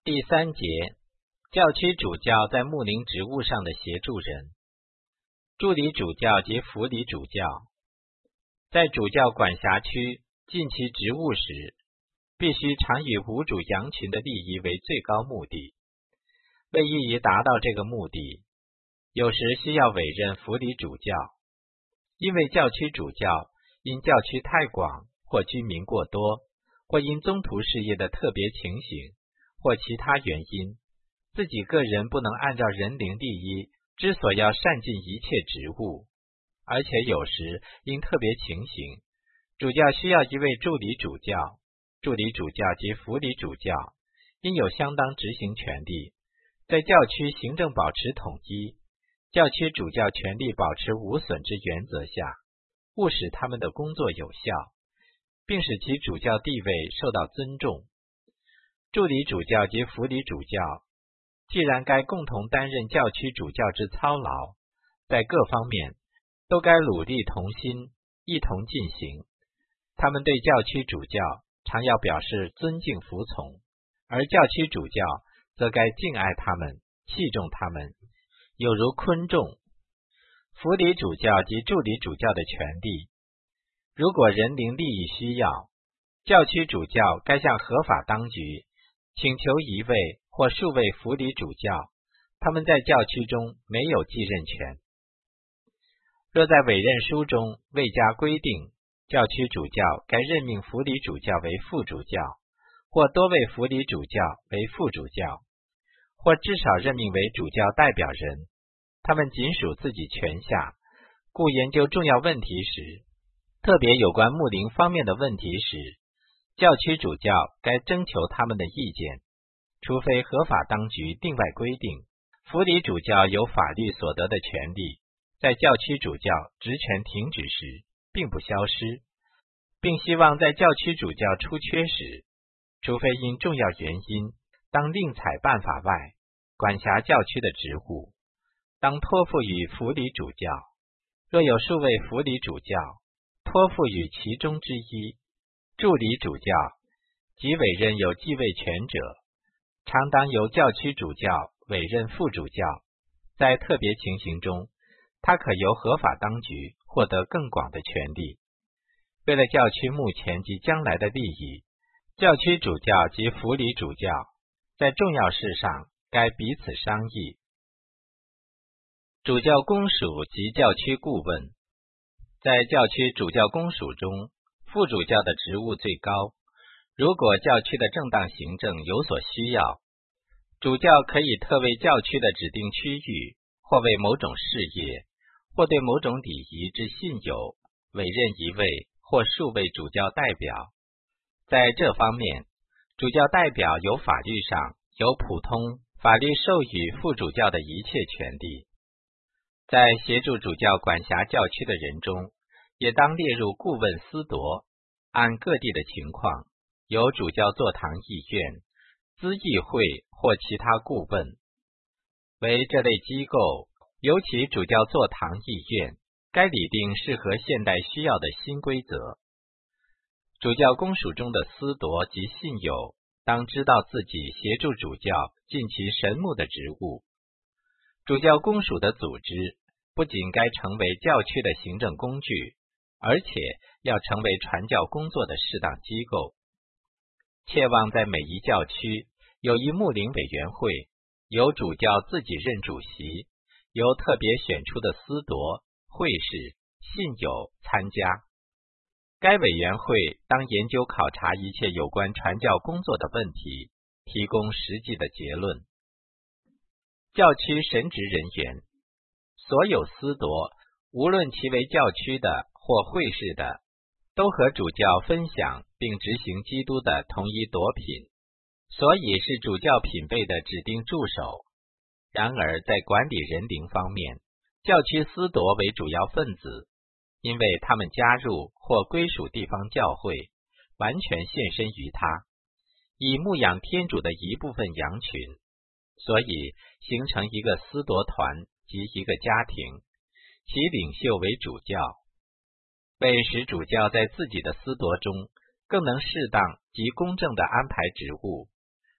第3节，教区主教在牧灵职务上的协助人。助理主教及辅理主教在主教管辖区尽其职务时，必须常以无主羊群的利益为最高目的。为易于达到这个目的，有时需要委任辅理主教。因为教区主教因教区太广，或居民过多，或因宗徒事业的特别情形，或其他原因，自己个人不能按照人灵利益之所要善尽一切职务，而且有时因特别情形，主教需要一位助理主教，助理主教及辅理主教应有相当执行权力，在教区行政保持统一，教区主教权力保持无损之原则下，务使他们的工作有效，并使其主教地位受到尊重。助理主教及辅理主教既然该共同担任教区主教之操劳，在各方面都该努力同心，一同进行。他们对教区主教常要表示尊敬服从，而教区主教则该敬爱他们，器重他们，有如昆仲。辅理主教及助理主教的权利，如果人灵利益需要，教区主教该向合法当局请求一位或数位辅理主教，他们在教区中没有继任权。若在委任书中未加规定，教区主教该任命辅理主教为副主教，或多位辅理主教为副主教，或至少任命为主教代表人，他们仅属自己权下，故研究重要问题时，特别有关牧灵方面的问题时，教区主教该征求他们的意见，除非合法当局另外规定。辅理主教有法律所得的权利，在教区主教职权停止时并不消失，并希望在教区主教出缺时，除非因重要原因，当另采办法外，管辖教区的职务，当托付于辅理主教。若有数位辅理主教，托付于其中之一，助理主教即委任有继位权者，常当由教区主教委任副主教。在特别情形中，他可由合法当局获得更广的权利。为了教区目前及将来的利益，教区主教及辅理主教在重要事上该彼此商议。主教公署及教区顾问。在教区主教公署中，副主教的职务最高。如果教区的正当行政有所需要，主教可以特为教区的指定区域，或为某种事业，或对某种礼仪之信友，委任一位或数位主教代表。在这方面，主教代表有法律上有普通法律授予副主教的一切权利。在协助主教管辖教区的人中，也当列入顾问司铎，按各地的情况，由主教座堂议院、咨议会或其他顾问。为这类机构，尤其主教座堂议院，该拟定适合现代需要的新规则。主教公署中的司铎及信友当知道自己协助主教尽其神牧的职务。主教公署的组织不仅该成为教区的行政工具，而且要成为传教工作的适当机构。切望在每一教区有一牧灵委员会，由主教自己任主席，由特别选出的司铎、会士、信友参加。该委员会当研究考察一切有关传教工作的问题，提供实际的结论。教区神职人员，所有司铎，无论其为教区的或会士的，都和主教分享并执行基督的同一铎品，所以是主教品位的指定助手。然而在管理人灵方面，教区司铎为主要分子，因为他们加入或归属地方教会，完全献身于他，以牧养天主的一部分羊群，所以形成一个司铎团及一个家庭，其领袖为主教。为使主教在自己的司铎中更能适当及公正地安排职务，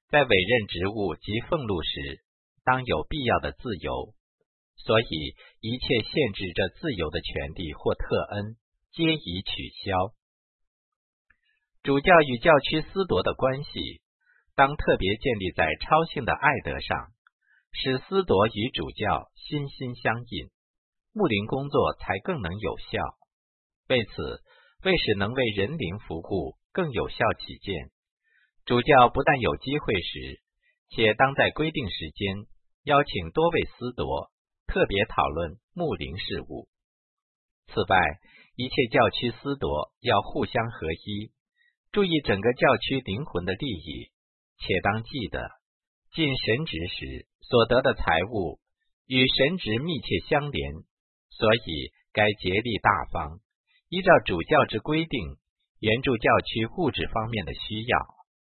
在委任职务及俸禄时，当有必要的自由，所以一切限制这自由的权利或特恩，皆已取消。主教与教区司铎的关系，当特别建立在超性的爱德上，使司铎与主教心心相印，牧灵工作才更能有效。为此，为使能为人灵服务更有效起见，主教不但有机会时，且当在规定时间邀请多位司铎特别讨论牧灵事务。此外，一切教区司铎要互相合一，注意整个教区灵魂的利益，且当记得，尽神职时所得的财物与神职密切相连，所以该竭力大方，依照主教之规定，援助教区物质方面的需要。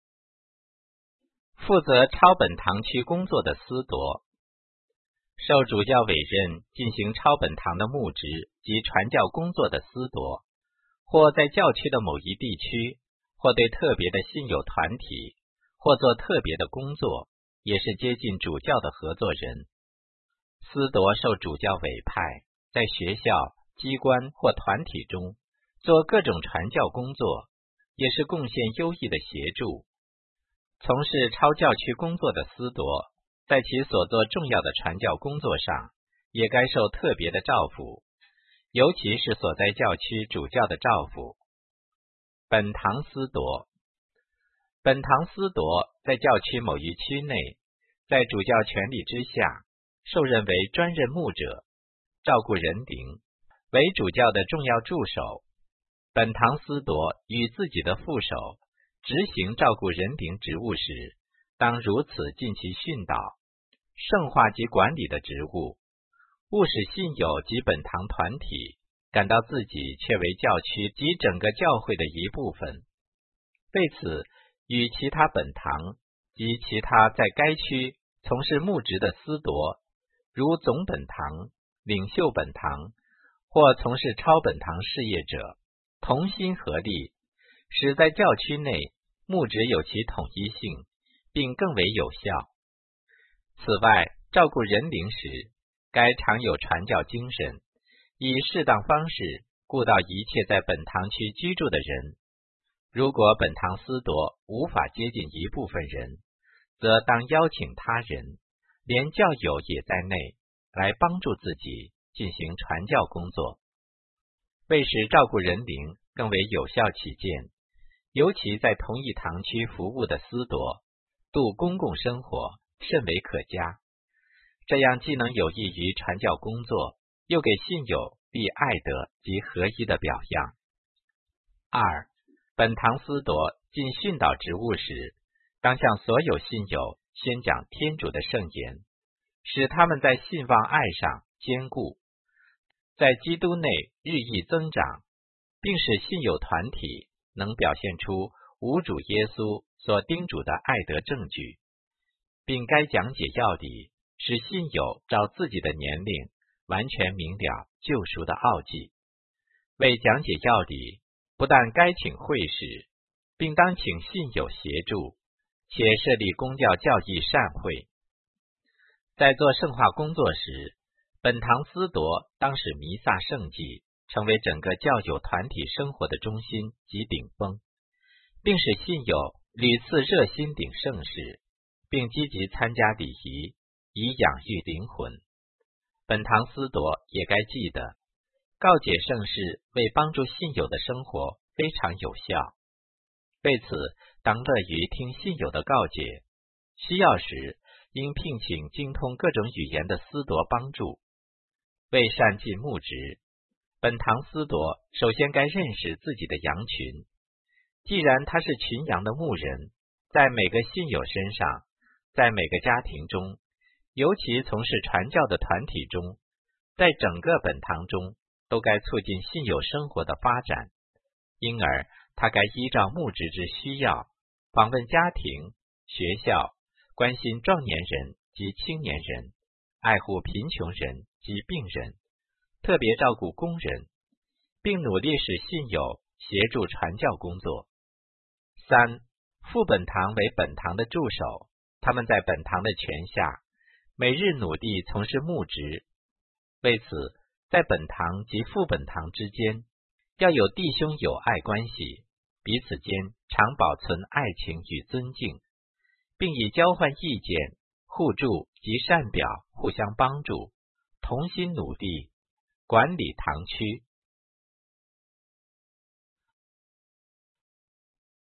负责抄本堂区工作的司铎，受主教委任进行抄本堂的牧职及传教工作的司铎，或在教区的某一地区，或对特别的信友团体，或做特别的工作，也是接近主教的合作人。司铎受主教委派，在学校、机关或团体中做各种传教工作，也是贡献优异的协助。从事抄教区工作的司铎，在其所做重要的传教工作上，也该受特别的照拂，尤其是所在教区主教的照拂。本堂司铎，本堂司铎在教区某一区内，在主教权力之下，受任为专任牧者，照顾人灵，为主教的重要助手。本堂司铎与自己的副手执行照顾人灵职务时，当如此尽其训导、圣化及管理的职务，务使信友及本堂团体感到自己却为教区及整个教会的一部分。为此，与其他本堂及其他在该区从事牧职的司铎，如总本堂、领袖本堂或从事抄本堂事业者，同心合力，使在教区内牧职有其统一性，并更为有效。此外，照顾人灵时，该常有传教精神，以适当方式顾到一切在本堂区居住的人。如果本堂司铎无法接近一部分人，则当邀请他人，连教友也在内，来帮助自己进行传教工作。为使照顾人灵更为有效起见，尤其在同一堂区服务的司铎，度公共生活甚为可嘉。这样既能有益于传教工作，又给信友立爱德及合一的表样。二、本堂司铎尽训导职务时，当向所有信友宣讲天主的圣言，使他们在信望爱上坚固，在基督内日益增长，并使信友团体能表现出无主耶稣所叮嘱的爱德证据，并该讲解要理，使信友照自己的年龄完全明了救赎的奥迹。为讲解要理，不但该请会士，并当请信友协助，且设立公教教义善会。在做圣化工作时，本堂司铎当使弥撒圣祭成为整个教友团体生活的中心及顶峰，并使信友屡次热心领圣事，并积极参加礼仪，以养育灵魂。本堂司铎也该记得，告解圣事为帮助信友的生活非常有效。为此，当乐于听信友的告解，需要时应聘请精通各种语言的司铎帮助。为善尽牧职，本堂司铎首先该认识自己的羊群。既然他是群羊的牧人，在每个信友身上，在每个家庭中，尤其从事传教的团体中，在整个本堂中，都该促进信友生活的发展。因而他该依照牧职之需要，访问家庭、学校，关心壮年人及青年人，爱护贫穷人及病人，特别照顾工人，并努力使信友协助传教工作。三、副本堂为本堂的助手， 他们在本堂的权下，每日努力从事牧职。为此，在本堂及副本堂之间，要有弟兄友爱关系，彼此间常保存爱情与尊敬，并以交换意见、互助及善表互相帮助，同心努力，管理堂区，